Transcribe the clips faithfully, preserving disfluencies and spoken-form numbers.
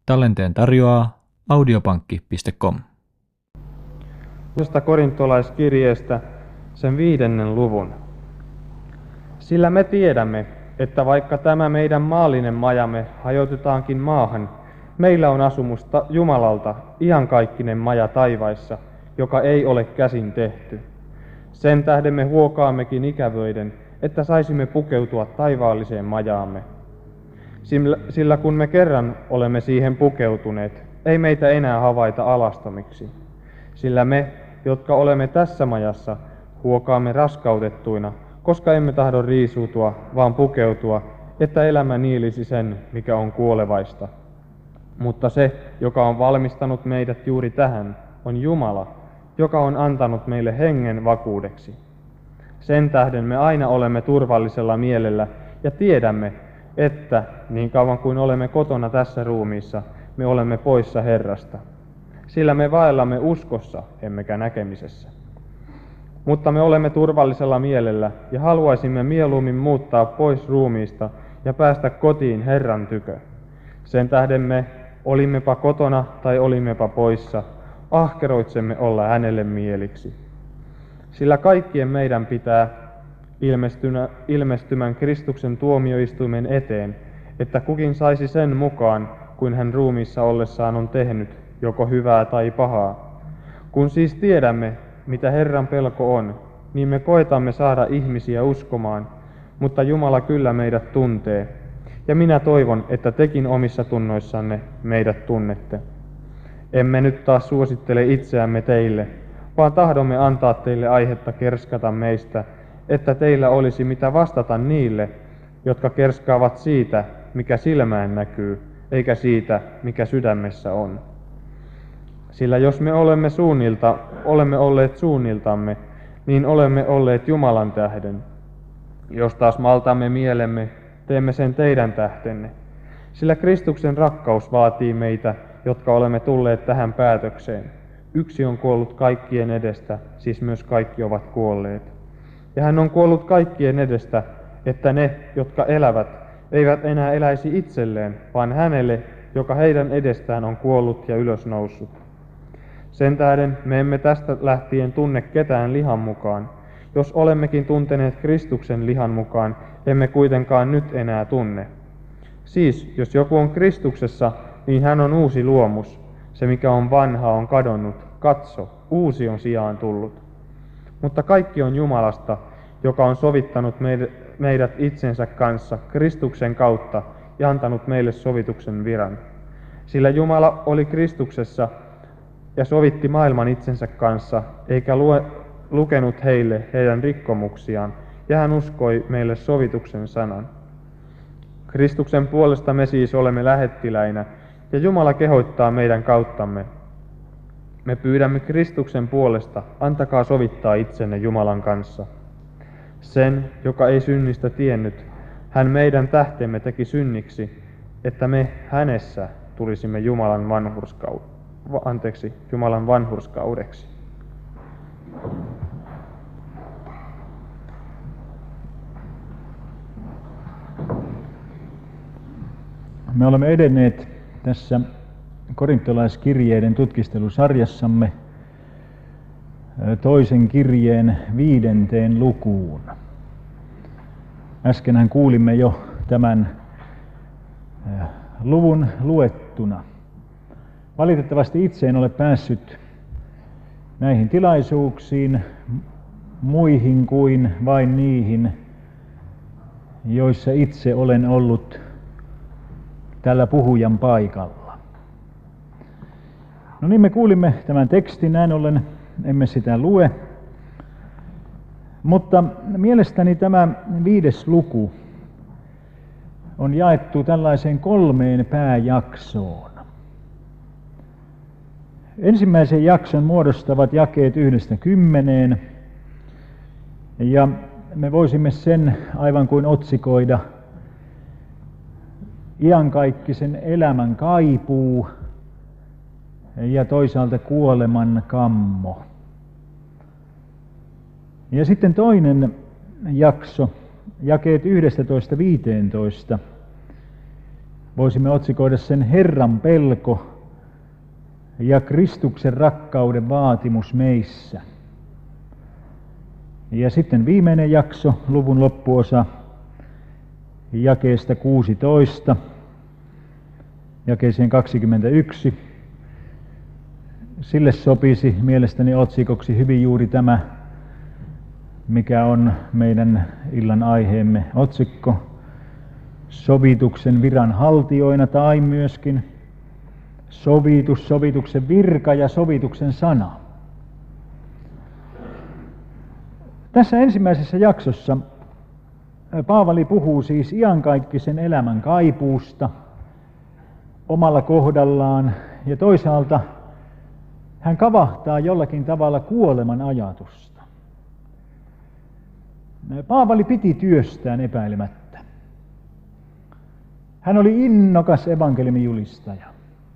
Tallenteen tarjoaa audiopankki piste com. Toisesta korintolaiskirjeestä sen viidennen luvun. Sillä me tiedämme, että vaikka tämä meidän maallinen majamme hajotetaankin maahan, meillä on asumusta Jumalalta iankaikkinen maja taivaissa, joka ei ole käsin tehty. Sen tähden me huokaammekin ikävöiden, että saisimme pukeutua taivaalliseen majaamme. Sillä, sillä kun me kerran olemme siihen pukeutuneet, ei meitä enää havaita alastomiksi. Sillä me, jotka olemme tässä majassa, huokaamme raskautettuina, koska emme tahdo riisuutua, vaan pukeutua, että elämä niilisi sen, mikä on kuolevaista. Mutta se, joka on valmistanut meidät juuri tähän, on Jumala, joka on antanut meille hengen vakuudeksi. Sen tähden me aina olemme turvallisella mielellä ja tiedämme, että niin kauan kuin olemme kotona tässä ruumiissa, me olemme poissa Herrasta. Sillä me vaellamme uskossa, emmekä näkemisessä. Mutta me olemme turvallisella mielellä ja haluaisimme mieluummin muuttaa pois ruumiista ja päästä kotiin Herran tykö. Sen tähden me, olimmepa kotona tai olimmepa poissa, ahkeroitsemme olla hänelle mieliksi. Sillä kaikkien meidän pitää ilmestymän Kristuksen tuomioistuimen eteen, että kukin saisi sen mukaan, kuin hän ruumiissa ollessaan on tehnyt, joko hyvää tai pahaa. Kun siis tiedämme, mitä Herran pelko on, niin me koetamme saada ihmisiä uskomaan, mutta Jumala kyllä meidät tuntee. Ja minä toivon, että tekin omissa tunnoissanne meidät tunnette. Emme nyt taas suosittele itseämme teille, vaan tahdomme antaa teille aihetta kerskata meistä, että teillä olisi mitä vastata niille, jotka kerskaavat siitä, mikä silmään näkyy, eikä siitä, mikä sydämessä on. Sillä jos me olemme suunnilta, olemme olleet suunniltamme, niin olemme olleet Jumalan tähden. Jos taas maltamme mielemme, teemme sen teidän tähtenne. Sillä Kristuksen rakkaus vaatii meitä, jotka olemme tulleet tähän päätökseen. Yksi on kuollut kaikkien edestä, siis myös kaikki ovat kuolleet. Ja hän on kuollut kaikkien edestä, että ne, jotka elävät, eivät enää eläisi itselleen, vaan hänelle, joka heidän edestään on kuollut ja ylösnoussut. Sen tähden me emme tästä lähtien tunne ketään lihan mukaan. Jos olemmekin tunteneet Kristuksen lihan mukaan, emme kuitenkaan nyt enää tunne. Siis, jos joku on Kristuksessa, niin hän on uusi luomus. Se, mikä on vanha, on kadonnut. Katso, uusi on sijaan tullut. Mutta kaikki on Jumalasta, joka on sovittanut meidät itsensä kanssa Kristuksen kautta ja antanut meille sovituksen viran. Sillä Jumala oli Kristuksessa ja sovitti maailman itsensä kanssa, eikä lue, lukenut heille heidän rikkomuksiaan, ja hän uskoi meille sovituksen sanan. Kristuksen puolesta me siis olemme lähettiläinä, ja Jumala kehottaa meidän kauttamme. Me pyydämme Kristuksen puolesta, antakaa sovittaa itsenne Jumalan kanssa. Sen, joka ei synnistä tiennyt, hän meidän tähtemme teki synniksi, että me hänessä tulisimme Jumalan vanhurskau... anteeksi, Jumalan vanhurskaudeksi. Me olemme edenneet tässä korintolaiskirjeiden tutkistelusarjassamme toisen kirjeen viidenteen lukuun. Äskenhän kuulimme jo tämän luvun luettuna. Valitettavasti itse en ole päässyt näihin tilaisuuksiin muihin kuin vain niihin, joissa itse olen ollut tällä puhujan paikalla. No niin, me kuulimme tämän tekstin, näin ollen emme sitä lue. Mutta mielestäni tämä viides luku on jaettu tällaiseen kolmeen pääjaksoon. Ensimmäisen jakson muodostavat jakeet yhdestä kymmeneen, ja me voisimme sen aivan kuin otsikoida iankaikkisen elämän kaipuu ja toisaalta kuoleman kammo. Ja sitten toinen jakso, jakeet yksitoista viisitoista, voisimme otsikoida sen Herran pelko ja Kristuksen rakkauden vaatimus meissä. Ja sitten viimeinen jakso, luvun loppuosa, jakeesta kuusitoista, jakeeseen kaksikymmentäyksi. Sille sopisi mielestäni otsikoksi hyvin juuri tämä, mikä on meidän illan aiheemme otsikko, sovituksen viranhaltijoina, tai myöskin sovitus, sovituksen virka ja sovituksen sana. Tässä ensimmäisessä jaksossa Paavali puhuu siis iankaikkisen elämän kaipuusta omalla kohdallaan, ja toisaalta hän kavahtaa jollakin tavalla kuoleman ajatusta. Paavali piti työstään epäilemättä. Hän oli innokas evankeliumin julistaja.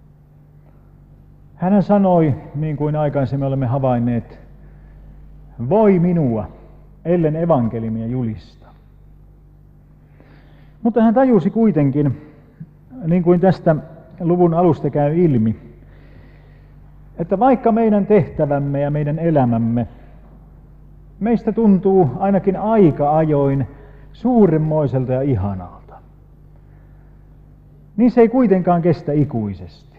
Hän sanoi, niin kuin aikaisemmin olemme havainneet, voi minua, ellen evankeliumia julista. Mutta hän tajusi kuitenkin, niin kuin tästä luvun alusta käy ilmi, että vaikka meidän tehtävämme ja meidän elämämme meistä tuntuu ainakin aika ajoin suuremmoiselta ja ihanalta, niin se ei kuitenkaan kestä ikuisesti.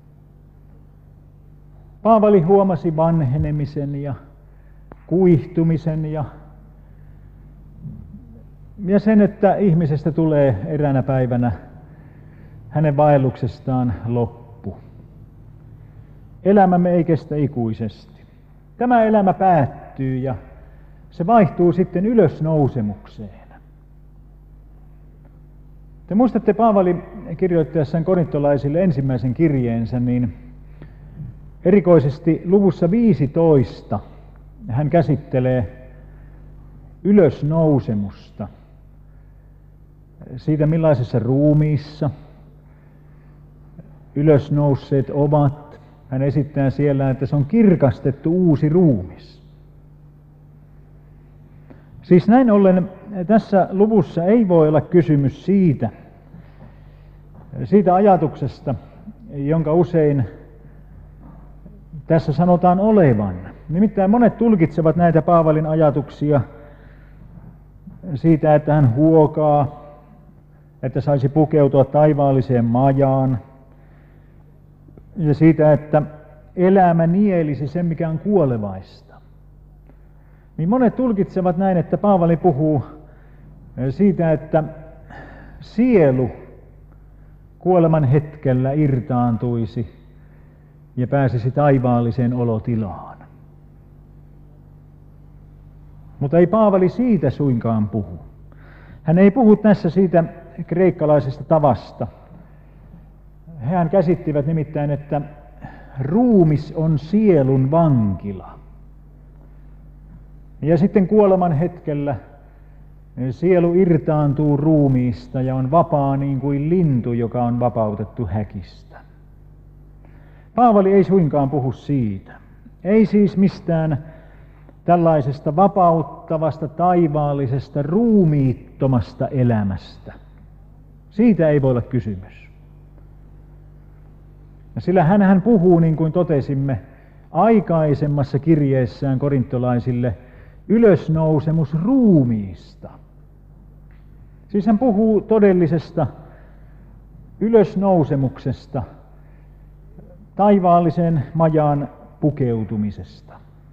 Paavali huomasi vanhenemisen ja kuihtumisen ja, ja sen, että ihmisestä tulee eräänä päivänä hänen vaelluksestaan loppu. Elämämme ei kestä ikuisesti. Tämä elämä päättyy ja se vaihtuu sitten ylösnousemukseen. Te muistatte Paavali kirjoittaessaan korintolaisille ensimmäisen kirjeensä, niin erikoisesti luvussa viisitoista hän käsittelee ylösnousemusta. Siitä millaisessa ruumiissa ylösnousseet ovat. Hän esittää siellä, että se on kirkastettu uusi ruumis. Siis näin ollen tässä luvussa ei voi olla kysymys siitä, siitä ajatuksesta, jonka usein tässä sanotaan olevan. Nimittäin monet tulkitsevat näitä Paavalin ajatuksia siitä, että hän huokaa, että saisi pukeutua taivaalliseen majaan, ja siitä, että elämä nielisi sen, mikä on kuolevaista. Niin monet tulkitsevat näin, että Paavali puhuu siitä, että sielu kuoleman hetkellä irtaantuisi ja pääsisi taivaalliseen olotilaan. Mutta ei Paavali siitä suinkaan puhu. Hän ei puhu tässä siitä kreikkalaisesta tavasta. Hän käsittivät nimittäin, että ruumis on sielun vankila. Ja sitten kuoleman hetkellä sielu irtaantuu ruumiista ja on vapaa niin kuin lintu, joka on vapautettu häkistä. Paavali ei suinkaan puhu siitä. Ei siis mistään tällaisesta vapauttavasta, taivaallisesta, ruumiittomasta elämästä. Siitä ei voi olla kysymys. Sillä hänhän puhuu, niin kuin totesimme aikaisemmassa kirjeessään korintolaisille, ylösnousemusruumiista. Siis hän puhuu todellisesta ylösnousemuksesta, taivaallisen majaan pukeutumisesta.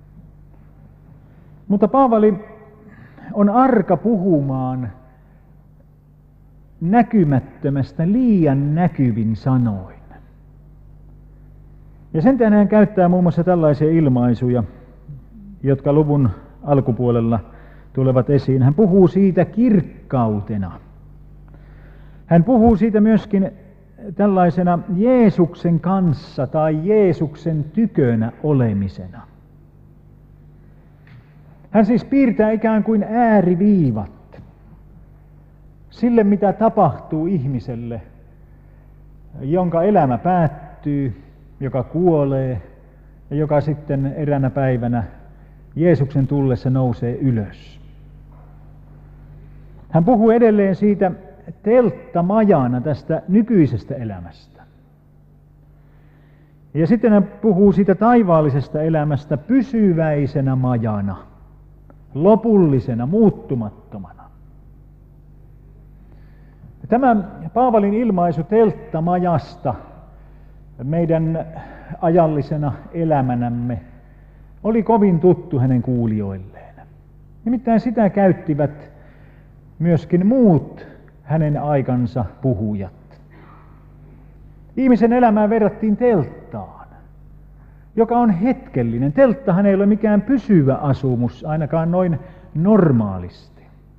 Mutta Paavali on arka puhumaan näkymättömästä liian näkyvin sanoin. Ja sen tähden hän käyttää muun muassa tällaisia ilmaisuja, jotka luvun alkupuolella tulevat esiin. Hän puhuu siitä kirkkautena. Hän puhuu siitä myöskin tällaisena Jeesuksen kanssa tai Jeesuksen tykönä olemisena. Hän siis piirtää ikään kuin ääriviivat sille, mitä tapahtuu ihmiselle, jonka elämä päättyy, joka kuolee ja joka sitten eräänä päivänä Jeesuksen tullessa nousee ylös. Hän puhuu edelleen siitä telttamajana tästä nykyisestä elämästä. Ja sitten hän puhuu siitä taivaallisesta elämästä pysyväisenä majana, lopullisena, muuttumattomana. Tämä Paavalin ilmaisu telttamajasta meidän ajallisena elämänämme oli kovin tuttu hänen kuulijoilleen. Nimittäin sitä käyttivät myöskin muut hänen aikansa puhujat. Ihmisen elämään verrattiin telttaan, joka on hetkellinen. Telttahan ei ole mikään pysyvä asumus, ainakaan noin normaalisti,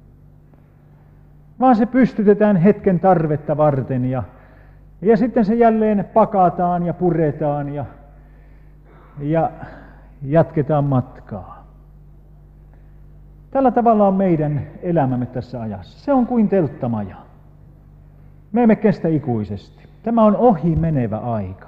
vaan se pystytetään hetken tarvetta varten ja, ja sitten se jälleen pakataan ja puretaan ja, ja jatketaan matkaa. Tällä tavalla on meidän elämämme tässä ajassa. Se on kuin telttamaja. Me emme kestä ikuisesti. Tämä on ohi menevä aika.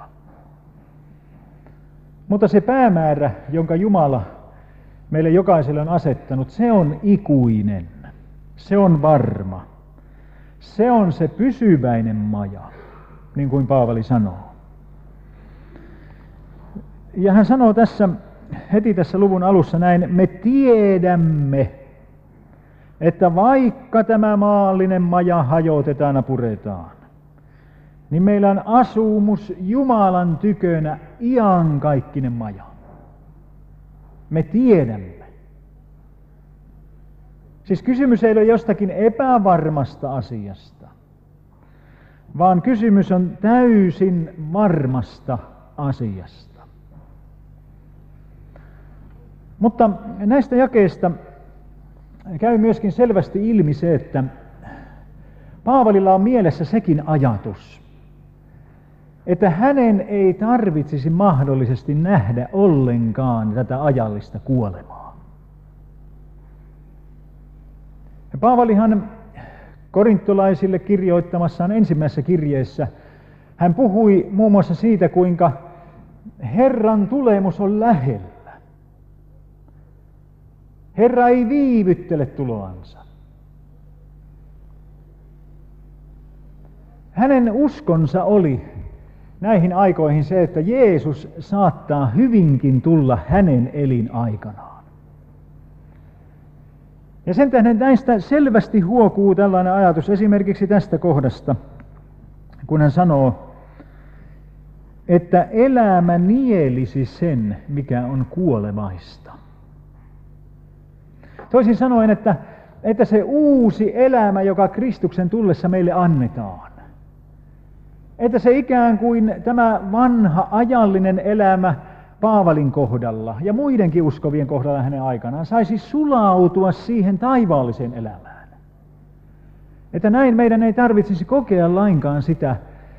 Mutta se päämäärä, jonka Jumala meille jokaiselle on asettanut, se on ikuinen. Se on varma. Se on se pysyväinen maja, niin kuin Paavali sanoo. Ja hän sanoo tässä, heti tässä luvun alussa näin, me tiedämme, että vaikka tämä maallinen maja hajotetaan ja puretaan, niin meillä on asumus Jumalan tykönä iankaikkinen maja. Me tiedämme. Siis kysymys ei ole jostakin epävarmasta asiasta, vaan kysymys on täysin varmasta asiasta. Mutta näistä jakeista käy myöskin selvästi ilmi se, että Paavalilla on mielessä sekin ajatus, että hänen ei tarvitsisi mahdollisesti nähdä ollenkaan tätä ajallista kuolemaa. Ja Paavalihan korintolaisille kirjoittamassaan ensimmäisessä kirjeessä, hän puhui muun muassa siitä, kuinka Herran tulemus on lähellä. Herra ei viivyttele tuloansa. Hänen uskonsa oli näihin aikoihin se, että Jeesus saattaa hyvinkin tulla hänen elinaikanaan. Ja sen tähden näistä selvästi huokuu tällainen ajatus esimerkiksi tästä kohdasta, kun hän sanoo, että elämä nielisi sen, mikä on kuolemaista. Toisin sanoen, että, että se uusi elämä, joka Kristuksen tullessa meille annetaan, että se ikään kuin tämä vanha ajallinen elämä Paavalin kohdalla ja muidenkin uskovien kohdalla hänen aikanaan saisi sulautua siihen taivaalliseen elämään. Että näin meidän ei tarvitsisi kokea lainkaan sitä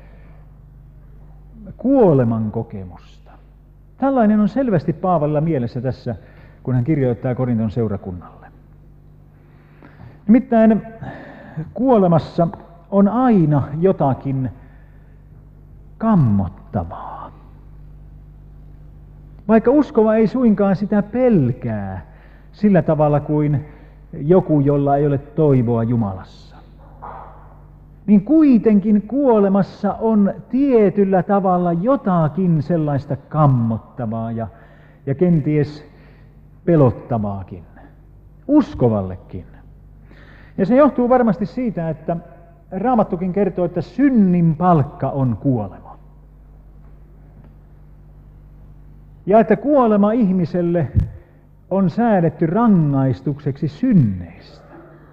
kuoleman kokemusta. Tällainen on selvästi Paavalilla mielessä tässä, kun hän kirjoittaa Korinton seurakunnalle. Nimittäin kuolemassa on aina jotakin kammottavaa. Vaikka uskova ei suinkaan sitä pelkää sillä tavalla kuin joku, jolla ei ole toivoa Jumalassa, niin kuitenkin kuolemassa on tietyllä tavalla jotakin sellaista kammottavaa ja, ja kenties pelottavaakin, uskovallekin. Ja se johtuu varmasti siitä, että Raamattukin kertoo, että synnin palkka on kuolema. Ja että kuolema ihmiselle on säädetty rangaistukseksi synneistä.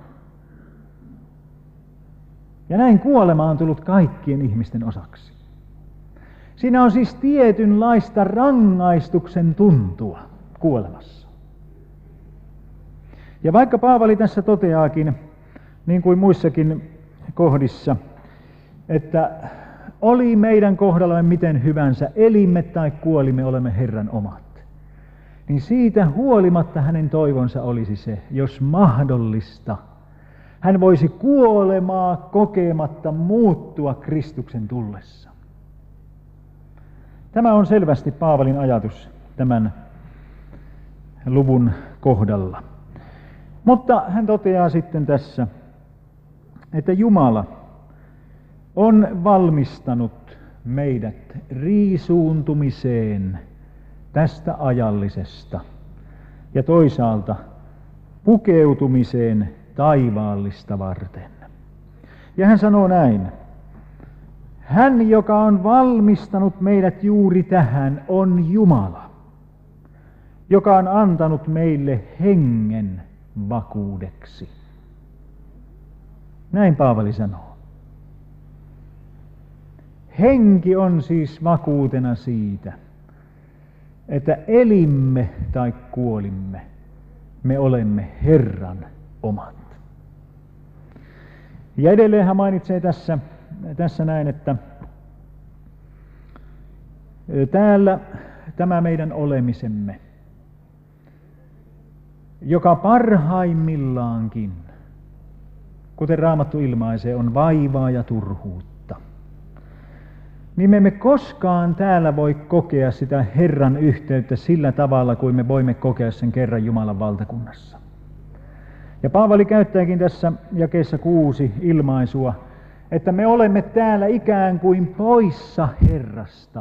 Ja näin kuolema on tullut kaikkien ihmisten osaksi. Siinä on siis tietynlaista rangaistuksen tuntua kuolemassa. Ja vaikka Paavali tässä toteaakin, niin kuin muissakin kohdissa, että oli meidän kohdallamme miten hyvänsä, elimme tai kuolimme, olemme Herran omat, niin siitä huolimatta hänen toivonsa olisi se, jos mahdollista, hän voisi kuolemaa kokematta muuttua Kristuksen tullessa. Tämä on selvästi Paavalin ajatus tämän luvun kohdalla. Mutta hän toteaa sitten tässä, että Jumala on valmistanut meidät riisuuntumiseen tästä ajallisesta ja toisaalta pukeutumiseen taivaallista varten. Ja hän sanoo näin: hän, joka on valmistanut meidät juuri tähän, on Jumala, joka on antanut meille hengen vakuudeksi. Näin Paavali sanoo. Henki on siis vakuutena siitä, että elimme tai kuolimme, me olemme Herran omat. Ja edelleen hän mainitsee tässä, tässä näin, että täällä tämä meidän olemisemme, joka parhaimmillaankin, kuten Raamattu ilmaisee, on vaivaa ja turhuutta, niin me emme koskaan täällä voi kokea sitä Herran yhteyttä sillä tavalla, kuin me voimme kokea sen kerran Jumalan valtakunnassa. Ja Paavali käyttääkin tässä jakeessa kuusi ilmaisua, että me olemme täällä ikään kuin poissa Herrasta.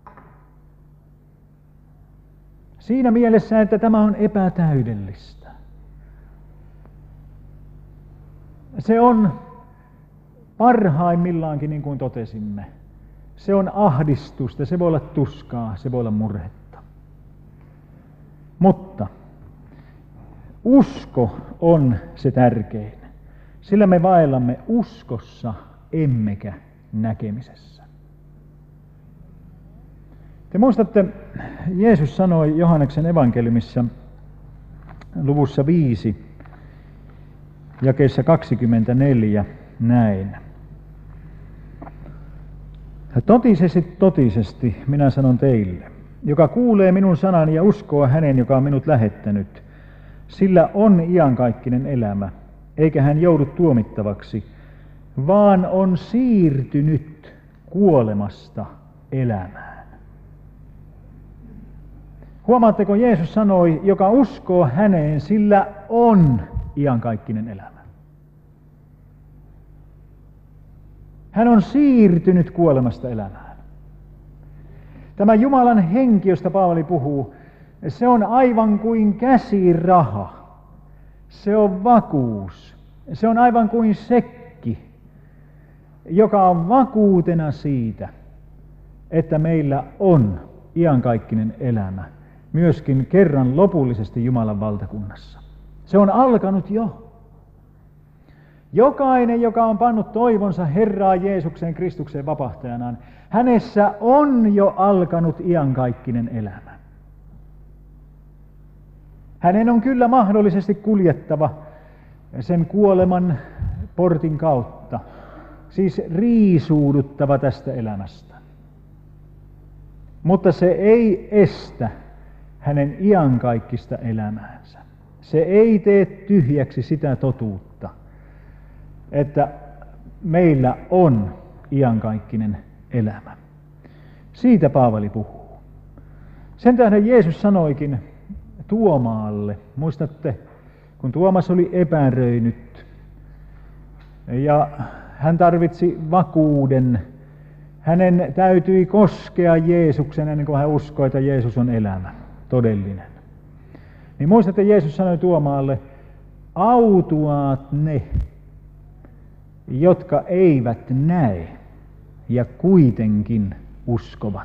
Siinä mielessä, että tämä on epätäydellistä. Se on parhaimmillaankin, niin kuin totesimme, se on ahdistusta, se voi olla tuskaa, se voi olla murhetta. Mutta usko on se tärkein, sillä me vaellamme uskossa emmekä näkemisessä. Te muistatte, Jeesus sanoi Johanneksen evankeliumissa luvussa viisi, jakeessa kaksikymmentäneljä näin. Totisesti, totisesti minä sanon teille, joka kuulee minun sanani ja uskoo hänen, joka on minut lähettänyt, sillä on iankaikkinen elämä, eikä hän joudu tuomittavaksi, vaan on siirtynyt kuolemasta elämään. Huomaatteko, Jeesus sanoi, joka uskoo häneen, sillä on iankaikkinen elämä. Hän on siirtynyt kuolemasta elämään. Tämä Jumalan henki, josta Paavali puhuu, se on aivan kuin käsiraha. Se on vakuus. Se on aivan kuin sekki, joka on vakuutena siitä, että meillä on iankaikkinen elämä, myöskin kerran lopullisesti Jumalan valtakunnassa. Se on alkanut jo. Jokainen, joka on pannut toivonsa Herraan Jeesukseen Kristukseen vapahtajanaan, hänessä on jo alkanut iankaikkinen elämä. Hänen on kyllä mahdollisesti kuljettava sen kuoleman portin kautta, siis riisuuduttava tästä elämästä. Mutta se ei estä hänen iankaikkista elämäänsä. Se ei tee tyhjäksi sitä totuutta, että meillä on iankaikkinen elämä. Siitä Paavali puhuu. Sen tähden Jeesus sanoikin Tuomaalle, muistatte, kun Tuomas oli epäröinyt ja hän tarvitsi vakuuden, hänen täytyi koskea Jeesuksen ennen kuin hän uskoi, että Jeesus on elämä, todellinen. Niin muistatte, Jeesus sanoi Tuomaalle, autuaat ne, jotka eivät näe ja kuitenkin uskovat.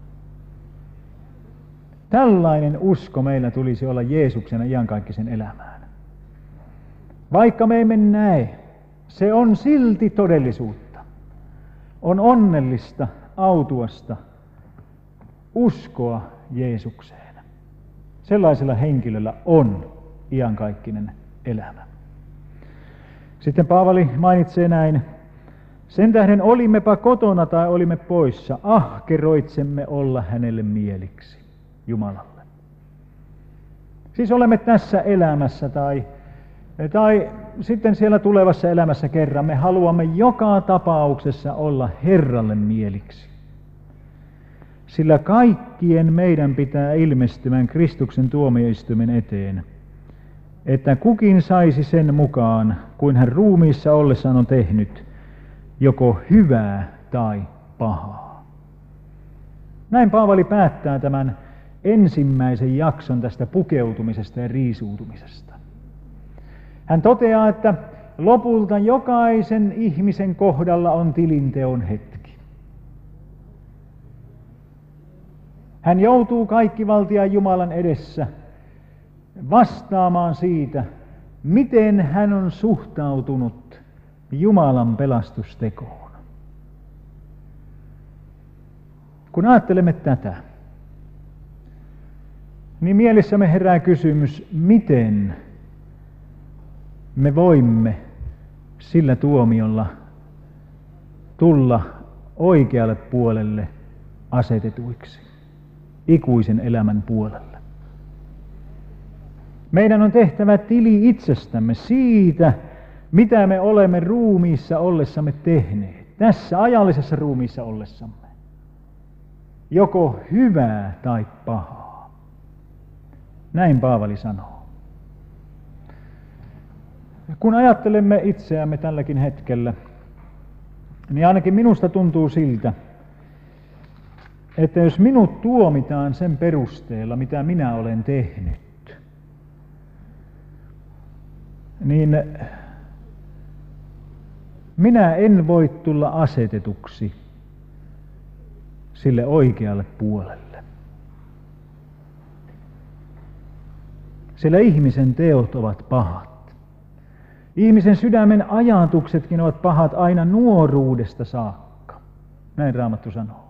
Tällainen usko meillä tulisi olla Jeesuksena iankaikkisen elämään. Vaikka me emme näe, se on silti todellisuutta. On onnellista, autuasta uskoa Jeesukseen. Sellaisella henkilöllä on iankaikkinen elämä. Sitten Paavali mainitsee näin, sen tähden olimmepa kotona tai olimme poissa, ahkeroitsemme olla hänelle mieliksi, Jumalalle. Siis olemme tässä elämässä tai, tai sitten siellä tulevassa elämässä kerran, me haluamme joka tapauksessa olla Herralle mieliksi. Sillä kaikkien meidän pitää ilmestymään Kristuksen tuomioistuimen eteen, että kukin saisi sen mukaan, kuin hän ruumiissa ollessaan on tehnyt, joko hyvää tai pahaa. Näin Paavali päättää tämän ensimmäisen jakson tästä pukeutumisesta ja riisuutumisesta. Hän toteaa, että lopulta jokaisen ihmisen kohdalla on tilinteon hetki. Hän joutuu kaikkivaltiaan Jumalan edessä vastaamaan siitä, miten hän on suhtautunut Jumalan pelastustekoon. Kun ajattelemme tätä, niin mielessämme herää kysymys, miten me voimme sillä tuomiolla tulla oikealle puolelle asetetuiksi, ikuisen elämän puolelle. Meidän on tehtävä tili itsestämme siitä, mitä me olemme ruumiissa ollessamme tehneet, tässä ajallisessa ruumiissa ollessamme, joko hyvää tai pahaa. Näin Paavali sanoo. Kun ajattelemme itseämme tälläkin hetkellä, niin ainakin minusta tuntuu siltä, että jos minut tuomitaan sen perusteella, mitä minä olen tehnyt, niin minä en voi tulla asetetuksi sille oikealle puolelle. Sillä ihmisen teot ovat pahat. Ihmisen sydämen ajatuksetkin ovat pahat aina nuoruudesta saakka. Näin Raamattu sanoo.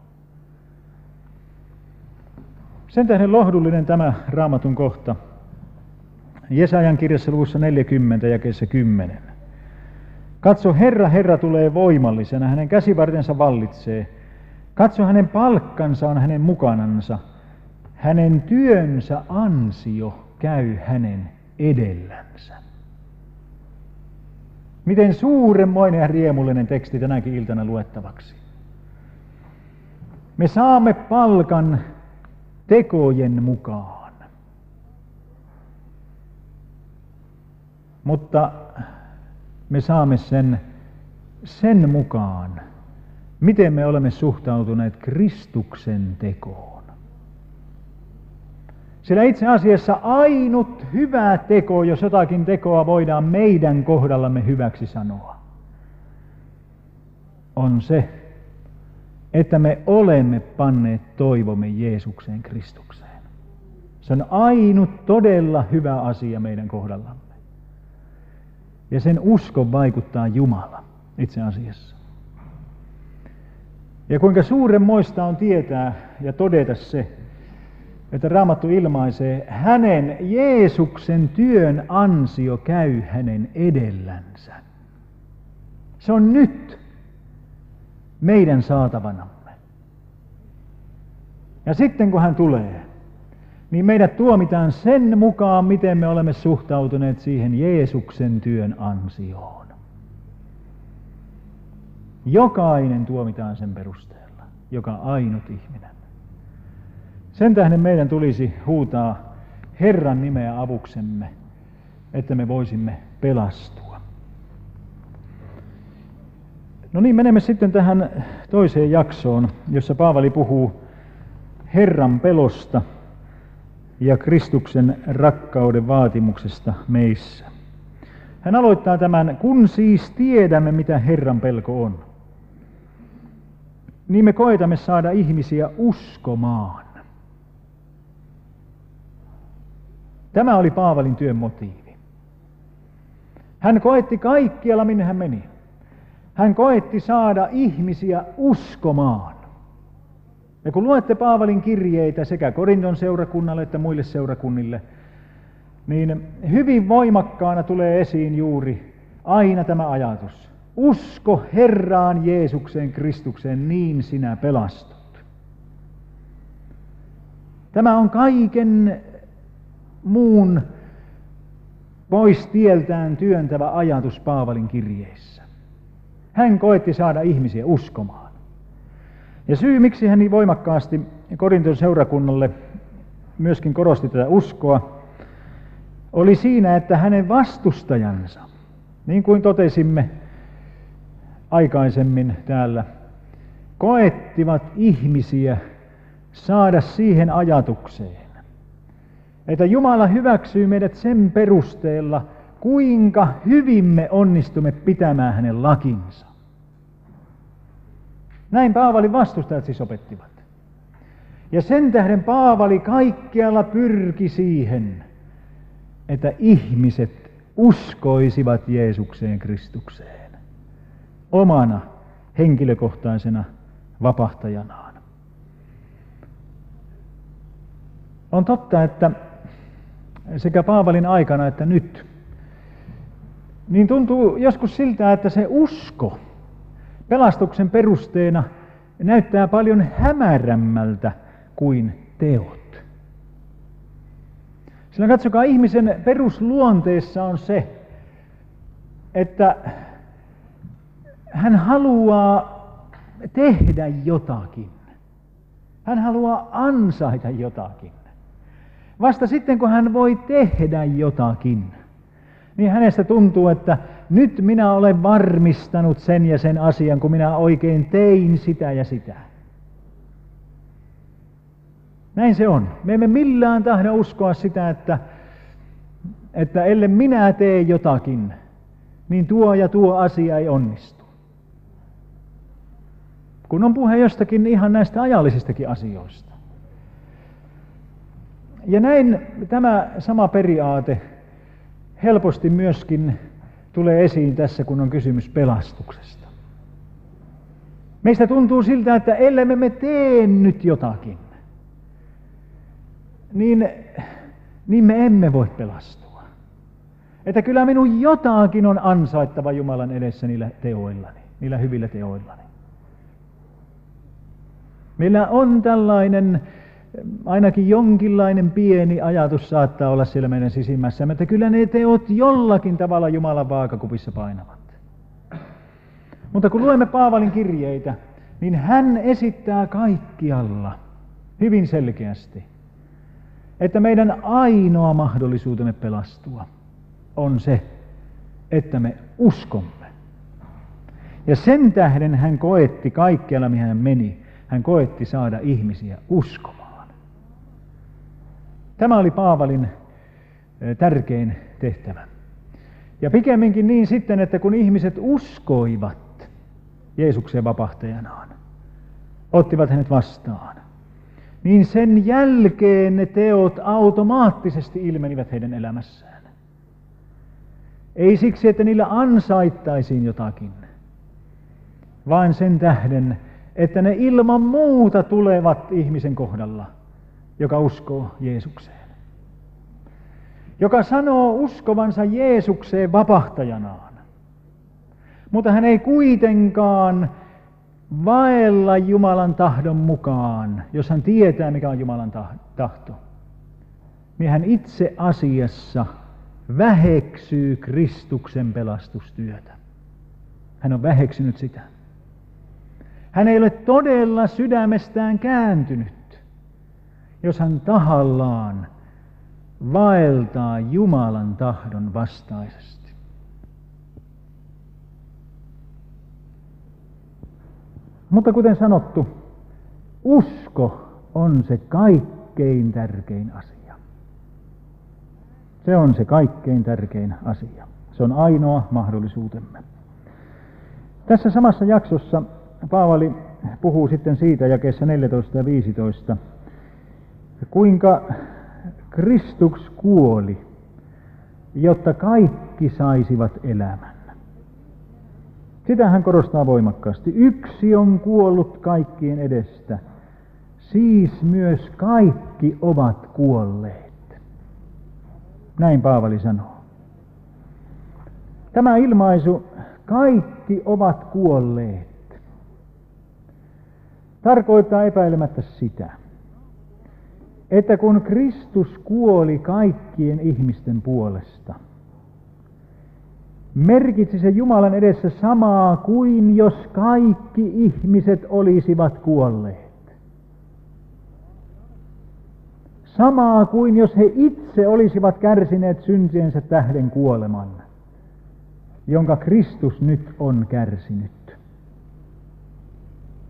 Sen tähden lohdullinen tämä Raamatun kohta. Jesajan kirjassa luvussa neljäkymmentä jakeessa kymmenen. Katso, Herra, Herra tulee voimallisena, hänen käsivartensa vallitsee. Katso, hänen palkkansa on hänen mukanansa. Hänen työnsä ansio käy hänen edellänsä. Miten suuremmoinen ja riemullinen teksti tänäkin iltana luettavaksi. Me saamme palkan tekojen mukaan. Mutta me saamme sen sen mukaan, miten me olemme suhtautuneet Kristuksen tekoon. Sillä itse asiassa ainut hyvä teko, jos jotakin tekoa voidaan meidän kohdallamme hyväksi sanoa, on se, että me olemme panneet toivomme Jeesukseen Kristukseen. Se on ainut todella hyvä asia meidän kohdallamme. Ja sen uskon vaikuttaa Jumala itse asiassa. Ja kuinka suuremmoista on tietää ja todeta se, että Raamattu ilmaisee, hänen Jeesuksen työn ansio käy hänen edellänsä. Se on nyt meidän saatavanamme. Ja sitten kun hän tulee, niin meidät tuomitaan sen mukaan, miten me olemme suhtautuneet siihen Jeesuksen työn ansioon. Jokainen tuomitaan sen perusteella, joka ainut ihminen. Sen tähden meidän tulisi huutaa Herran nimeä avuksemme, että me voisimme pelastua. No niin, menemme sitten tähän toiseen jaksoon, jossa Paavali puhuu Herran pelosta ja Kristuksen rakkauden vaatimuksesta meissä. Hän aloittaa tämän, kun siis tiedämme, mitä Herran pelko on, niin me koetamme saada ihmisiä uskomaan. Tämä oli Paavalin työn motiivi. Hän koetti kaikkialla, minne hän meni. Hän koetti saada ihmisiä uskomaan. Ja kun luette Paavalin kirjeitä sekä Korinton seurakunnalle että muille seurakunnille, niin hyvin voimakkaana tulee esiin juuri aina tämä ajatus. Usko Herraan Jeesukseen Kristukseen, niin sinä pelastut. Tämä on kaiken muun pois tieltään työntävä ajatus Paavalin kirjeissä. Hän koetti saada ihmisiä uskomaan. Ja syy, miksi hän niin voimakkaasti Korinton seurakunnalle myöskin korosti tätä uskoa, oli siinä, että hänen vastustajansa, niin kuin totesimme, aikaisemmin täällä, koettivat ihmisiä saada siihen ajatukseen, että Jumala hyväksyy meidät sen perusteella, kuinka hyvin me onnistumme pitämään hänen lakinsa. Näin Paavalin vastustajat siis opettivat. Ja sen tähden Paavali kaikkialla pyrki siihen, että ihmiset uskoisivat Jeesukseen Kristukseen omana henkilökohtaisena vapahtajanaan. On totta, että sekä Paavalin aikana että nyt, niin tuntuu joskus siltä, että se usko pelastuksen perusteena näyttää paljon hämärämmältä kuin teot. Sillä katsokaa, ihmisen perusluonteessa on se, että hän haluaa tehdä jotakin. Hän haluaa ansaita jotakin. Vasta sitten, kun hän voi tehdä jotakin, niin hänestä tuntuu, että nyt minä olen varmistanut sen ja sen asian, kun minä oikein tein sitä ja sitä. Näin se on. Me emme millään tahdo uskoa sitä, että, että ellei minä tee jotakin, niin tuo ja tuo asia ei onnistu. Kun on puhe jostakin ihan näistä ajallisistakin asioista. Ja näin tämä sama periaate helposti myöskin tulee esiin tässä, kun on kysymys pelastuksesta. Meistä tuntuu siltä, että ellei me tee nyt jotakin, niin, niin me emme voi pelastua. Että kyllä minun jotakin on ansaittava Jumalan edessä niillä teoillani, niillä hyvillä teoillani. Meillä on tällainen, ainakin jonkinlainen pieni ajatus saattaa olla siellä meidän sisimmässä, että kyllä ne teot jollakin tavalla Jumalan vaakakupissa painavat. Mutta kun luemme Paavalin kirjeitä, niin hän esittää kaikkialla hyvin selkeästi, että meidän ainoa mahdollisuutemme pelastua on se, että me uskomme. Ja sen tähden hän koetti kaikkialla, mihin hän meni, hän koetti saada ihmisiä uskomaan. Tämä oli Paavalin tärkein tehtävä. Ja pikemminkin niin sitten, että kun ihmiset uskoivat Jeesuksen vapahtajanaan, ottivat hänet vastaan, niin sen jälkeen ne teot automaattisesti ilmenivät heidän elämässään. Ei siksi, että niillä ansaittaisiin jotakin, vaan sen tähden, että ne ilman muuta tulevat ihmisen kohdalla, joka uskoo Jeesukseen. Joka sanoo uskovansa Jeesukseen vapahtajanaan, mutta hän ei kuitenkaan vaella Jumalan tahdon mukaan, jos hän tietää, mikä on Jumalan tahto. Niin hän itse asiassa väheksyy Kristuksen pelastustyötä. Hän on väheksynyt sitä. Hän ei ole todella sydämestään kääntynyt, jos hän tahallaan vaeltaa Jumalan tahdon vastaisesti. Mutta kuten sanottu, usko on se kaikkein tärkein asia. Se on se kaikkein tärkein asia. Se on ainoa mahdollisuutemme. Tässä samassa jaksossa Paavali puhuu sitten siitä jakeessa neljätoista ja viisitoista, kuinka Kristus kuoli, jotta kaikki saisivat elämän. Sitä hän korostaa voimakkaasti. Yksi on kuollut kaikkien edestä, siis myös kaikki ovat kuolleet. Näin Paavali sanoo. Tämä ilmaisu, kaikki ovat kuolleet, tarkoittaa epäilemättä sitä, että kun Kristus kuoli kaikkien ihmisten puolesta, merkitsi se Jumalan edessä samaa kuin jos kaikki ihmiset olisivat kuolleet. Samaa kuin jos he itse olisivat kärsineet syntiensä tähden kuoleman, jonka Kristus nyt on kärsinyt.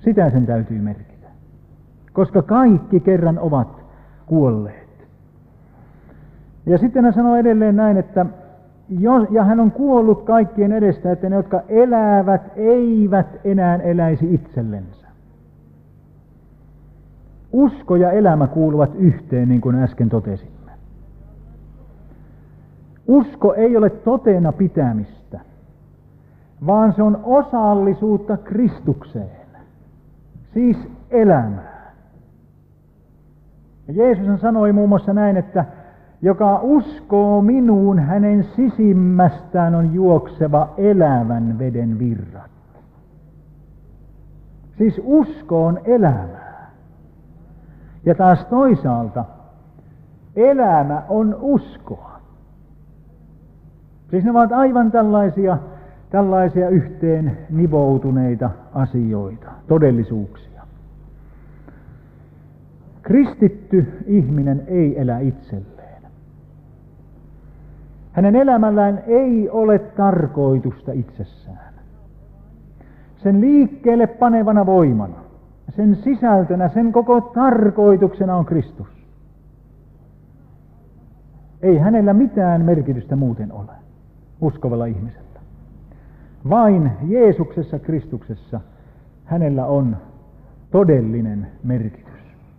Sitä sen täytyy merkitä, koska kaikki kerran ovat kuolleet. Ja sitten hän sanoo edelleen näin, että jo, ja hän on kuollut kaikkien edestä, että ne, jotka elävät, eivät enää eläisi itsellensä. Usko ja elämä kuuluvat yhteen, niin kuin äsken totesimme. Usko ei ole totena pitämistä, vaan se on osallisuutta Kristukseen, siis elämään. Ja Jeesus sanoi muun muassa näin, että joka uskoo minuun, hänen sisimmästään on juokseva elävän veden virrat. Siis usko on elämää. Ja taas toisaalta elämä on uskoa. Siis ne ovat aivan tällaisia, tällaisia yhteen nivoutuneita asioita, todellisuuksia. Kristitty ihminen ei elä itselleen. Hänen elämällään ei ole tarkoitusta itsessään. Sen liikkeelle panevana voimana, sen sisältönä, sen koko tarkoituksena on Kristus. Ei hänellä mitään merkitystä muuten ole, uskovalla ihmisellä. Vain Jeesuksessa Kristuksessa hänellä on todellinen merkitys.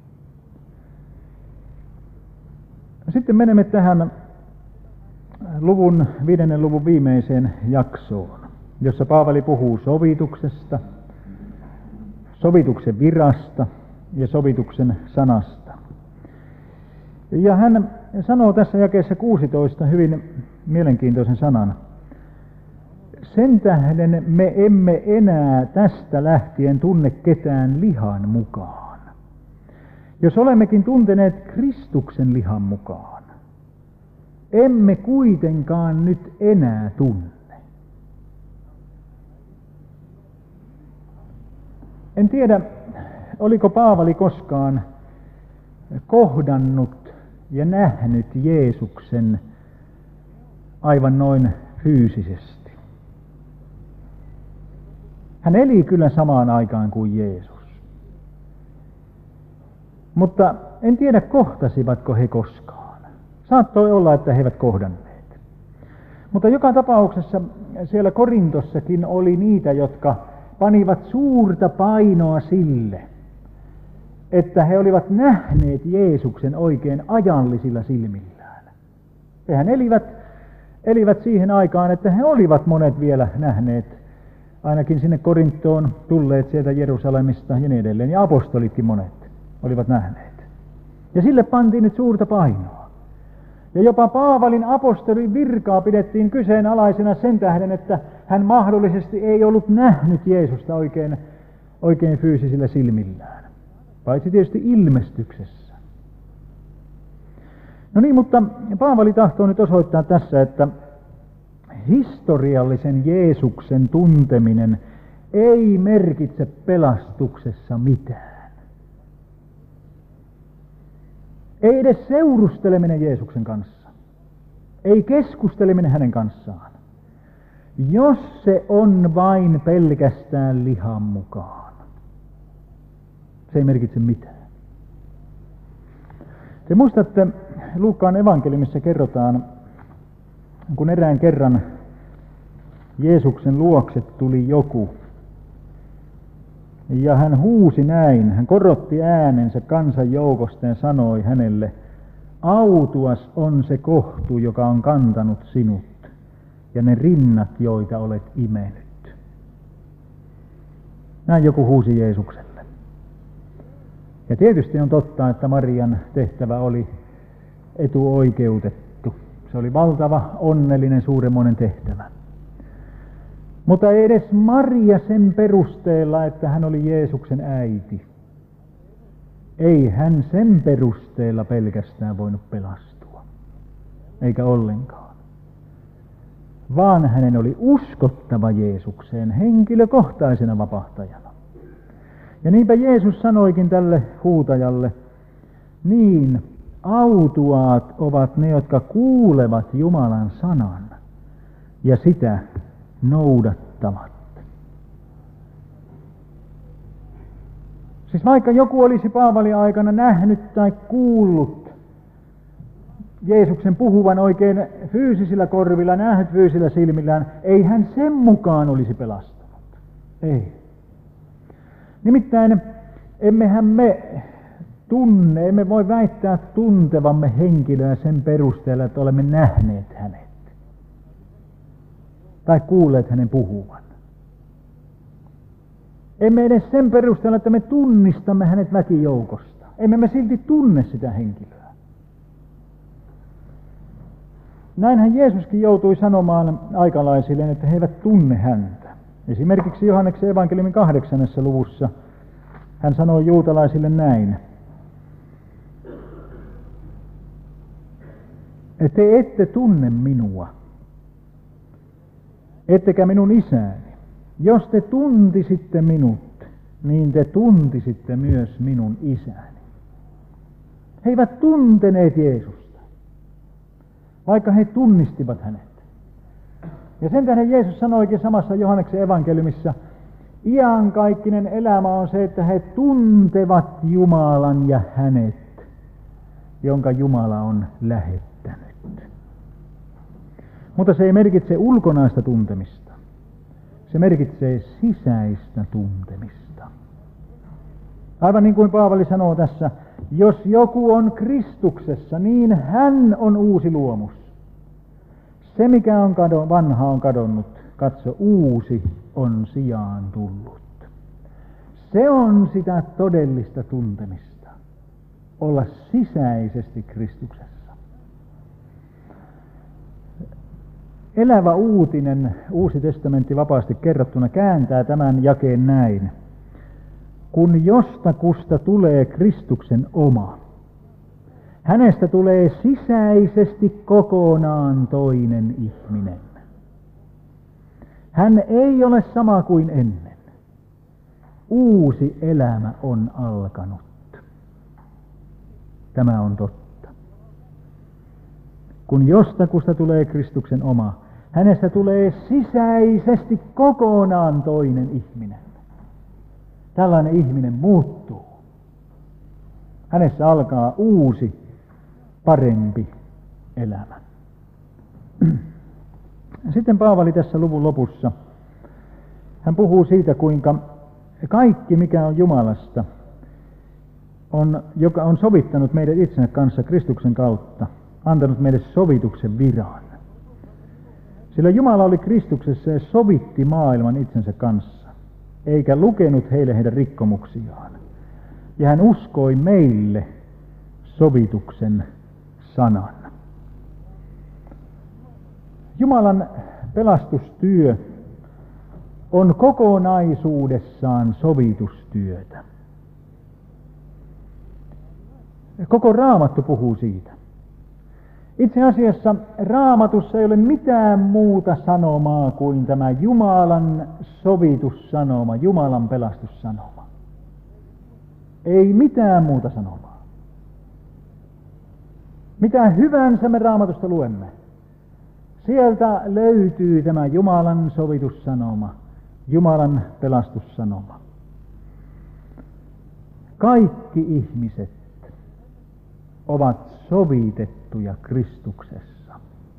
Sitten menemme tähän luvun, viidennen luvun viimeiseen jaksoon, jossa Paavali puhuu sovituksesta, sovituksen virasta ja sovituksen sanasta. Ja hän sanoo tässä jakeessa kuusitoista hyvin mielenkiintoisen sanan. Sen tähden me emme enää tästä lähtien tunne ketään lihan mukaan. Jos olemmekin tunteneet Kristuksen lihan mukaan, emme kuitenkaan nyt enää tunne. En tiedä, oliko Paavali koskaan kohdannut ja nähnyt Jeesuksen aivan noin fyysisesti. Hän eli kyllä samaan aikaan kuin Jeesus. Mutta en tiedä, kohtasivatko he koskaan. Saattoi olla, että he eivät kohdanneet. Mutta joka tapauksessa siellä Korintossakin oli niitä, jotka panivat suurta painoa sille, että he olivat nähneet Jeesuksen oikein ajallisilla silmillään. Hehän elivät, elivät siihen aikaan, että he olivat monet vielä nähneet, ainakin sinne Korinttoon tulleet sieltä Jerusalemista ja niin edelleen, ja apostolitkin monet olivat nähneet. Ja sille pantiin nyt suurta painoa. Ja jopa Paavalin apostolin virkaa pidettiin kyseenalaisena sen tähden, että hän mahdollisesti ei ollut nähnyt Jeesusta oikein, oikein fyysisillä silmillään. Paitsi tietysti ilmestyksessä. No niin, mutta Paavali tahtoo nyt osoittaa tässä, että historiallisen Jeesuksen tunteminen ei merkitse pelastuksessa mitään. Ei edes seurusteleminen Jeesuksen kanssa. Ei keskusteleminen hänen kanssaan. Jos se on vain pelkästään lihan mukaan. Se ei merkitse mitään. Te muistatte, Luukkaan evankeliumissa kerrotaan, kun erään kerran Jeesuksen luokse tuli joku. Ja hän huusi näin, hän korotti äänensä kansan joukosta ja sanoi hänelle, autuas on se kohtu, joka on kantanut sinut, ja ne rinnat, joita olet imenyt. Näin joku huusi Jeesukselle. Ja tietysti on totta, että Marian tehtävä oli etuoikeutettu. Se oli valtava, onnellinen, suuremmoinen tehtävä. Mutta ei edes Maria sen perusteella, että hän oli Jeesuksen äiti. Ei hän sen perusteella pelkästään voinut pelastua. Eikä ollenkaan. Vaan hänen oli uskottava Jeesukseen henkilökohtaisena vapahtajana. Ja niinpä Jeesus sanoikin tälle huutajalle, niin autuaat ovat ne, jotka kuulevat Jumalan sanan ja sitä noudattavat. Siis vaikka joku olisi Paavalin aikana nähnyt tai kuullut Jeesuksen puhuvan oikein fyysisillä korvilla, nähnyt fyysisillä silmillään, ei hän sen mukaan olisi pelastunut. Ei. Nimittäin emmehän me tunne, emme voi väittää tuntevamme henkilöä sen perusteella, että olemme nähneet hänet tai kuulleet hänen puhuvan. Emme edes sen perusteella, että me tunnistamme hänet väkijoukosta. Emme me silti tunne sitä henkilöä. Näinhän Jeesuskin joutui sanomaan aikalaisilleen, että he eivät tunne häntä. Esimerkiksi Johanneksen evankeliumin kahdeksannessa luvussa hän sanoi juutalaisille näin. Te ette tunne minua, ettekä minun isääni. Jos te tuntisitte minut, niin te tuntisitte myös minun isäni. He eivät tunteneet Jeesusta, vaikka he tunnistivat hänet. Ja sen tähden Jeesus sanoikin samassa Johanneksen evankeliumissa, iankaikkinen elämä on se, että he tuntevat Jumalan ja hänet, jonka Jumala on lähettänyt. Mutta se ei merkitse ulkonaista tuntemista. Se merkitsee sisäistä tuntemista. Aivan niin kuin Paavali sanoo tässä, jos joku on Kristuksessa, niin hän on uusi luomus. Se, mikä on kadon, vanha on kadonnut, katso, uusi on sijaan tullut. Se on sitä todellista tuntemista, olla sisäisesti Kristuksessa. Elävä uutinen, Uusi testamentti vapaasti kerrottuna, kääntää tämän jakeen näin. Kun jostakusta tulee Kristuksen oma, hänestä tulee sisäisesti kokonaan toinen ihminen. Hän ei ole sama kuin ennen. Uusi elämä on alkanut. Tämä on totta. Kun jostakusta tulee Kristuksen oma, hänestä tulee sisäisesti kokonaan toinen ihminen. Tällainen ihminen muuttuu. Hänessä alkaa uusi, parempi elämä. Sitten Paavali tässä luvun lopussa, hän puhuu siitä, kuinka kaikki, mikä on Jumalasta, on, joka on sovittanut meidät itsensä kanssa Kristuksen kautta, antanut meille sovituksen viran. Sillä Jumala oli Kristuksessa ja sovitti maailman itsensä kanssa, eikä lukenut heille heidän rikkomuksiaan. Ja hän uskoi meille sovituksen sanan. Jumalan pelastustyö on kokonaisuudessaan sovitustyötä. Koko Raamattu puhuu siitä. Itse asiassa Raamatussa ei ole mitään muuta sanomaa kuin tämä Jumalan sovitussanoma, Jumalan pelastussanoma. Ei mitään muuta sanomaa. Mitä hyvänsä me Raamatusta luemme, sieltä löytyy tämä Jumalan sovitussanoma, Jumalan pelastussanoma. Kaikki ihmiset ovat sovitettuja Kristuksessa.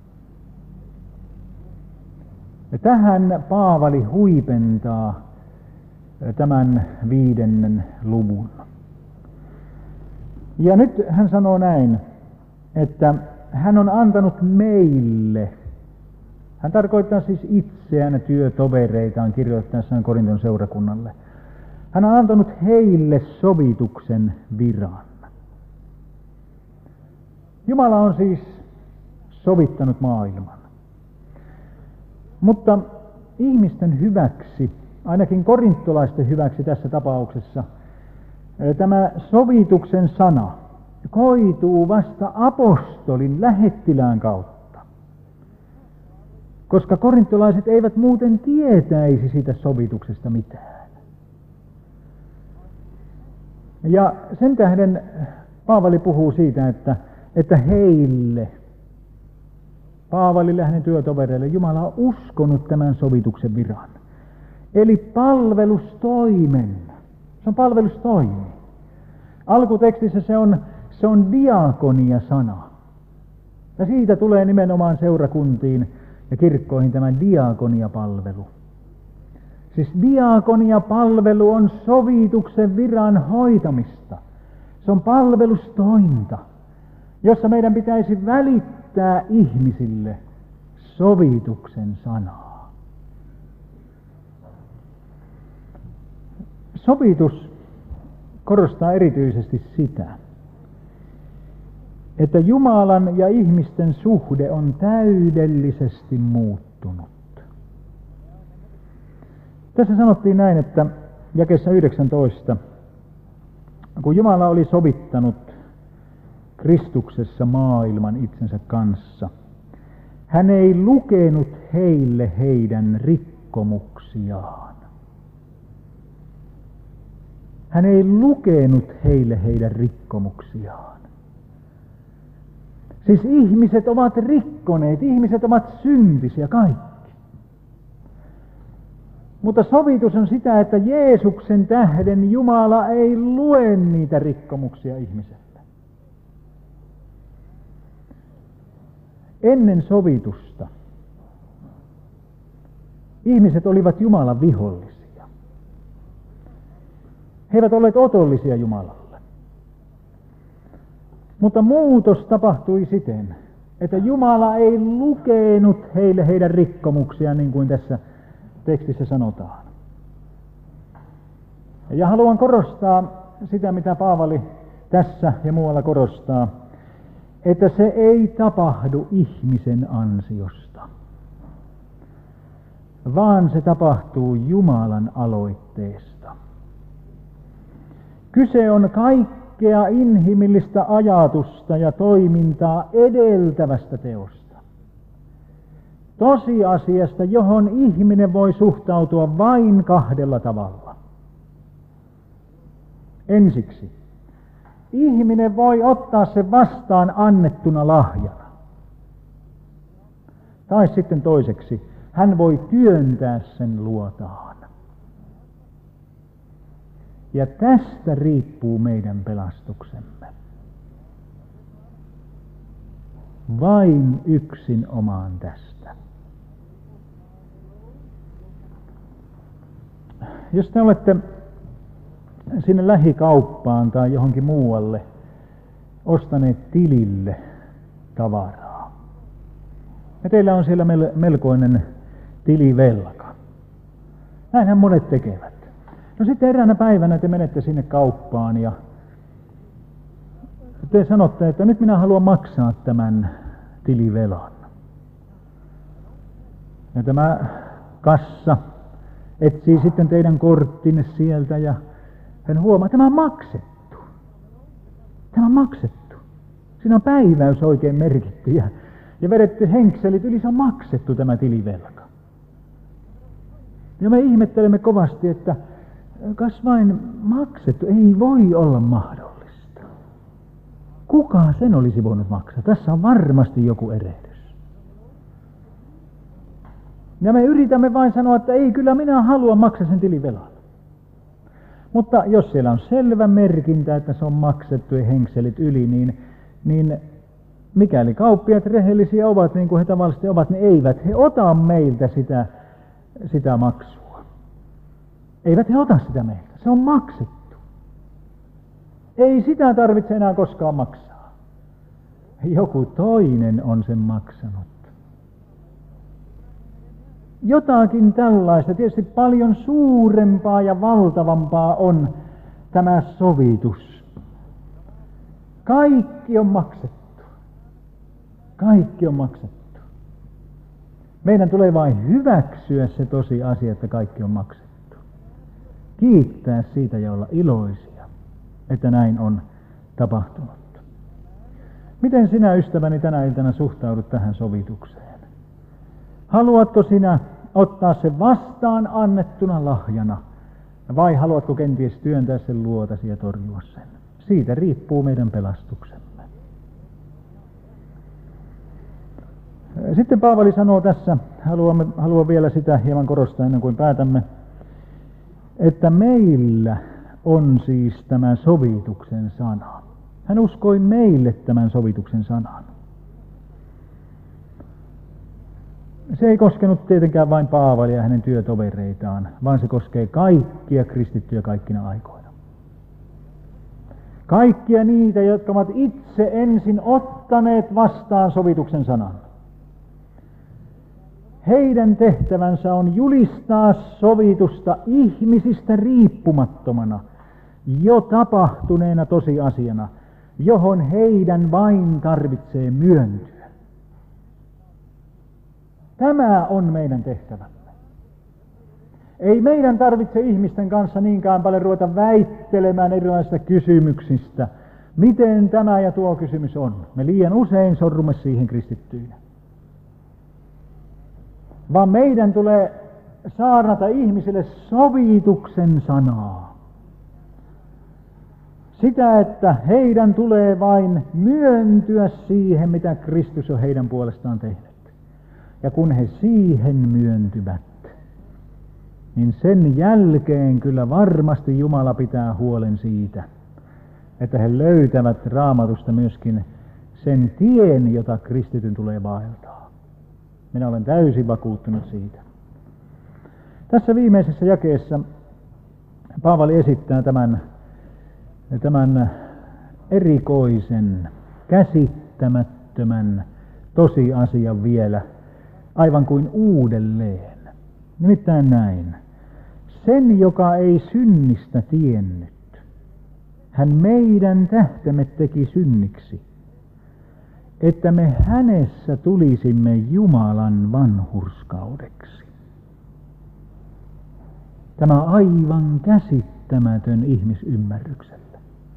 Ja tähän Paavali huipentaa tämän viidennen luvun. Ja nyt hän sanoo näin, että hän on antanut meille, hän tarkoittaa siis itseään työtovereitaan kirjoittaessaan Korinton seurakunnalle, hän on antanut heille sovituksen viran. Jumala on siis sovittanut maailman. Mutta ihmisten hyväksi, ainakin korintolaisten hyväksi tässä tapauksessa, tämä sovituksen sana koituu vasta apostolin lähettilään kautta. Koska korintolaiset eivät muuten tietäisi siitä sovituksesta mitään. Ja sen tähden Paavali puhuu siitä, että että heille, Paavalille ja hänen työtovereille, Jumala on uskonut tämän sovituksen viran. Eli palvelustoimen, Se on palvelustoimi. Alkutekstissä se on, se on diakonia-sana. Ja siitä tulee nimenomaan seurakuntiin ja kirkkoihin tämä diakoniapalvelu. Siis diakoniapalvelu on sovituksen viran hoitamista. Se on palvelustointa, jossa meidän pitäisi välittää ihmisille sovituksen sanaa. Sovitus korostaa erityisesti sitä, että Jumalan ja ihmisten suhde on täydellisesti muuttunut. Tässä sanottiin näin, että jakeessa yhdeksäntoista, kun Jumala oli sovittanut Kristuksessa maailman itsensä kanssa, hän ei lukenut heille heidän rikkomuksiaan. Hän ei lukenut heille heidän rikkomuksiaan. Siis ihmiset ovat rikkoneet, ihmiset ovat syntisiä kaikki. Mutta sovitus on sitä, että Jeesuksen tähden Jumala ei lue niitä rikkomuksia ihmiselle. Ennen sovitusta ihmiset olivat Jumalan vihollisia. He eivät olleet otollisia Jumalalle. Mutta muutos tapahtui siten, että Jumala ei lukenut heille heidän rikkomuksiaan, niin kuin tässä tekstissä sanotaan. Ja haluan korostaa sitä, mitä Paavali tässä ja muualla korostaa, että se ei tapahdu ihmisen ansiosta, vaan se tapahtuu Jumalan aloitteesta. Kyse on kaikkea inhimillistä ajatusta ja toimintaa edeltävästä teosta. Tosiasiasta, johon ihminen voi suhtautua vain kahdella tavalla. Ensiksi, ihminen voi ottaa sen vastaan annettuna lahjana. Tai sitten toiseksi, hän voi työntää sen luotaan. Ja tästä riippuu meidän pelastuksemme. Vain yksin omaan tästä. Jos te olette sinne lähikauppaan tai johonkin muualle ostaneet tilille tavaraa, ja teillä on siellä melkoinen tilivelka. Näinhän monet tekevät. No sitten eräänä päivänä te menette sinne kauppaan ja te sanotte, että nyt minä haluan maksaa tämän tilivelan. Ja tämä kassa etsii sitten teidän korttinne sieltä ja hän huomaa, että tämä on maksettu. Tämä on maksettu. Siinä on päiväys oikein merkitty ja, ja vedetty henkselit yli, se on maksettu tämä tilivelka. Ja me ihmettelemme kovasti, että kas vain maksettu, ei voi olla mahdollista. Kuka sen olisi voinut maksaa? Tässä on varmasti joku erehdys. Ja me yritämme vain sanoa, että ei, kyllä minä haluan maksaa sen tilivelan. Mutta jos siellä on selvä merkintä, että se on maksettu ja henkselit yli, niin, niin mikäli kauppiaat rehellisiä ovat, niin kuin he tavallisesti ovat, niin eivät he ota meiltä sitä, sitä maksua. Eivät he ota sitä meiltä. Se on maksettu. Ei sitä tarvitse enää koskaan maksaa. Joku toinen on sen maksanut. Jotakin tällaista, tietysti paljon suurempaa ja valtavampaa on tämä sovitus. Kaikki on maksettu. Kaikki on maksettu. Meidän tulee vain hyväksyä se tosiasia, että kaikki on maksettu. Kiittää siitä ja olla iloisia, että näin on tapahtunut. Miten sinä, ystäväni, tänä iltana suhtaudut tähän sovitukseen? Haluatko sinä ottaa sen vastaan annettuna lahjana, vai haluatko kenties työntää sen luotasi ja torjua sen? Siitä riippuu meidän pelastuksemme. Sitten Paavali sanoo tässä, haluamme, haluan vielä sitä hieman korostaa ennen kuin päätämme, että meillä on siis tämä sovituksen sana. Hän uskoi meille tämän sovituksen sanan. Se ei koskenut tietenkään vain Paavalia ja hänen työtovereitaan, vaan se koskee kaikkia kristittyjä kaikkina aikoina. Kaikkia niitä, jotka ovat itse ensin ottaneet vastaan sovituksen sanan. Heidän tehtävänsä on julistaa sovitusta ihmisistä riippumattomana, jo tapahtuneena tosiasiana, johon heidän vain tarvitsee myöntyä. Tämä on meidän tehtävämme. Ei meidän tarvitse ihmisten kanssa niinkään paljon ruveta väittelemään erilaisista kysymyksistä. Miten tämä ja tuo kysymys on? Me liian usein sorrumme siihen kristittyinä. Vaan meidän tulee saarnata ihmisille sovituksen sanaa. Sitä, että heidän tulee vain myöntyä siihen, mitä Kristus on heidän puolestaan tehnyt. Ja kun he siihen myöntyvät, niin sen jälkeen kyllä varmasti Jumala pitää huolen siitä, että he löytävät Raamatusta myöskin sen tien, jota kristityn tulee vaeltaa. Minä olen täysin vakuuttunut siitä. Tässä viimeisessä jakeessa Paavali esittää tämän, tämän erikoisen, käsittämättömän tosiasian vielä aivan kuin uudelleen. Nimittäin näin. Sen, joka ei synnistä tiennyt, hän meidän tähtemme teki synniksi, että me hänessä tulisimme Jumalan vanhurskaudeksi. Tämä on aivan käsittämätön ihmisymmärryksellä.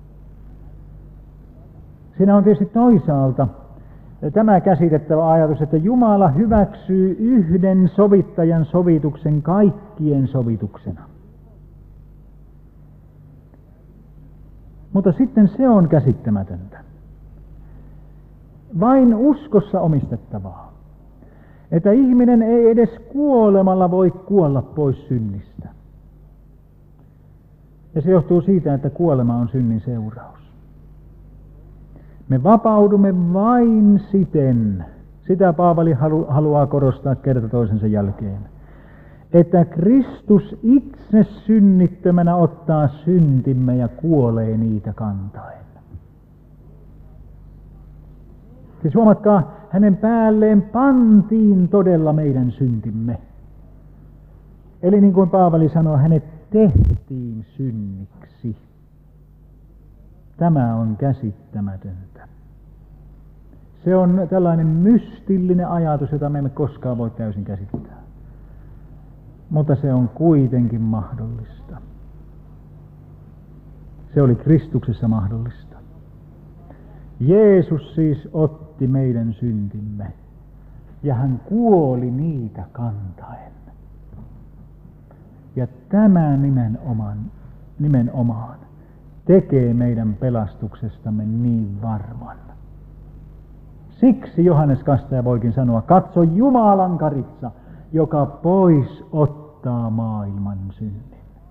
Siinä on tietysti toisaalta tämä käsitettävä ajatus, että Jumala hyväksyy yhden sovittajan sovituksen kaikkien sovituksena. Mutta sitten se on käsittämätöntä. Vain uskossa omistettavaa, että ihminen ei edes kuolemalla voi kuolla pois synnistä. Ja se johtuu siitä, että kuolema on synnin seuraus. Me vapaudumme vain siten, sitä Paavali halu, haluaa korostaa kerta toisensa jälkeen, että Kristus itse synnittömänä ottaa syntimme ja kuolee niitä kantaen. Siis huomatkaa, hänen päälleen pantiin todella meidän syntimme. Eli niin kuin Paavali sanoo, hänet tehtiin synniksi. Tämä on käsittämätöntä. Se on tällainen mystillinen ajatus, jota me emme koskaan voi täysin käsittää. Mutta se on kuitenkin mahdollista. Se oli Kristuksessa mahdollista. Jeesus siis otti meidän syntimme ja hän kuoli niitä kantaen. Ja tämä nimenomaan, nimenomaan tekee meidän pelastuksestamme niin varman. Siksi Johannes Kastaja voikin sanoa, katso Jumalan karitsa, joka pois ottaa maailman synnin.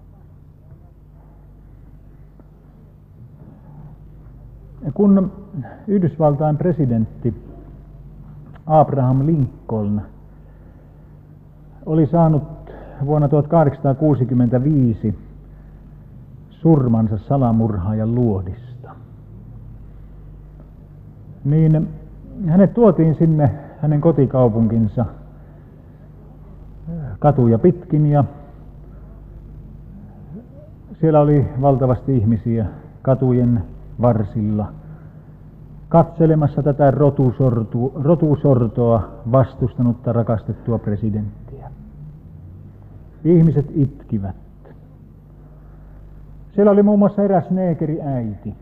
Kun Yhdysvaltain presidentti Abraham Lincoln oli saanut vuonna tuhatkahdeksansataakuusikymmentäviisi surmansa salamurhaajan luodista, niin hänet tuotiin sinne hänen kotikaupunkinsa katuja pitkin ja siellä oli valtavasti ihmisiä katujen varsilla katselemassa tätä rotusortu, rotusortoa vastustanutta rakastettua presidenttiä. Ihmiset itkivät. Siellä oli muun muassa eräs neekeriäiti.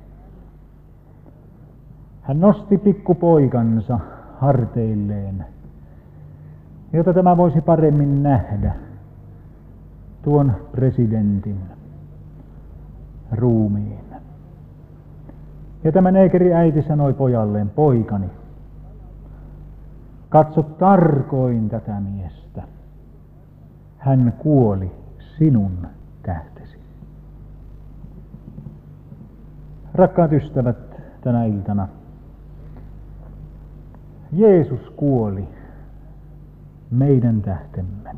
Hän nosti pikkupoikansa harteilleen, jotta tämä voisi paremmin nähdä tuon presidentin ruumiin. Ja tämä neekeriäiti sanoi pojalleen, poikani, katso tarkoin tätä miestä. Hän kuoli sinun tähtesi. Rakkaat ystävät, tänä iltana Jeesus kuoli meidän tähtemme.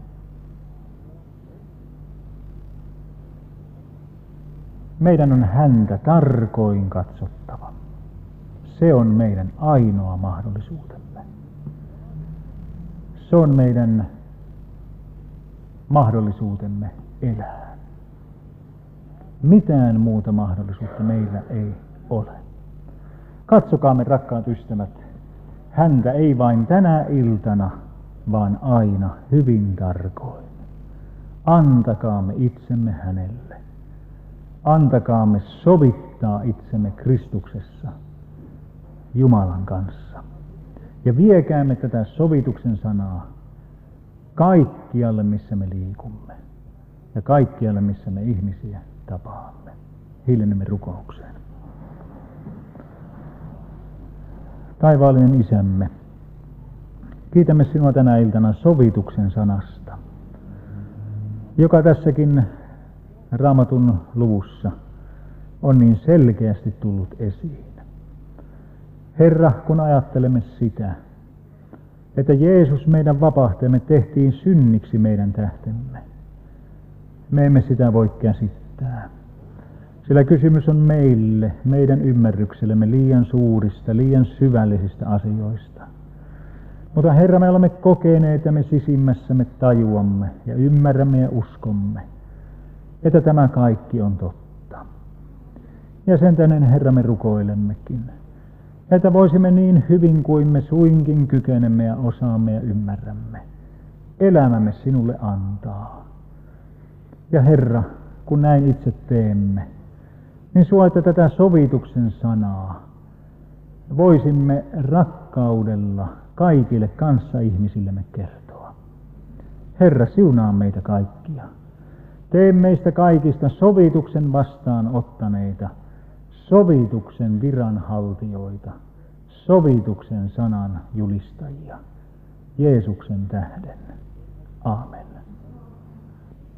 Meidän on häntä tarkoin katsottava. Se on meidän ainoa mahdollisuutemme. Se on meidän mahdollisuutemme elää. Mitään muuta mahdollisuutta meillä ei ole. Katsokaamme, rakkaat ystävät, häntä ei vain tänä iltana, vaan aina hyvin tarkoin. Antakaamme itsemme hänelle. Antakaamme sovittaa itsemme Kristuksessa Jumalan kanssa. Ja viekäämme tätä sovituksen sanaa kaikkialle, missä me liikumme. Ja kaikkialle, missä me ihmisiä tapaamme. Hiljennemme rukoukseen. Taivaallinen Isämme, kiitämme sinua tänä iltana sovituksen sanasta, joka tässäkin Raamatun luvussa on niin selkeästi tullut esiin. Herra, kun ajattelemme sitä, että Jeesus meidän vapahtajamme tehtiin synniksi meidän tähtemme, me emme sitä voi käsittää. Sillä kysymys on meille, meidän ymmärryksellemme liian suurista, liian syvällisistä asioista. Mutta Herra, me olemme kokeneet ja me sisimmässämme tajuamme ja ymmärrämme ja uskomme, että tämä kaikki on totta. Ja sen tähden, Herra, me rukoilemmekin, että voisimme niin hyvin kuin me suinkin kykenemme ja osaamme ja ymmärrämme, elämämme sinulle antaa. Ja Herra, kun näin itse teemme, niin suoita tätä sovituksen sanaa voisimme rakkaudella kaikille kanssaihmisillemme kertoa. Herra, siunaa meitä kaikkia. Tee meistä kaikista sovituksen vastaanottaneita, sovituksen viranhaltijoita, sovituksen sanan julistajia. Jeesuksen tähden. Aamen.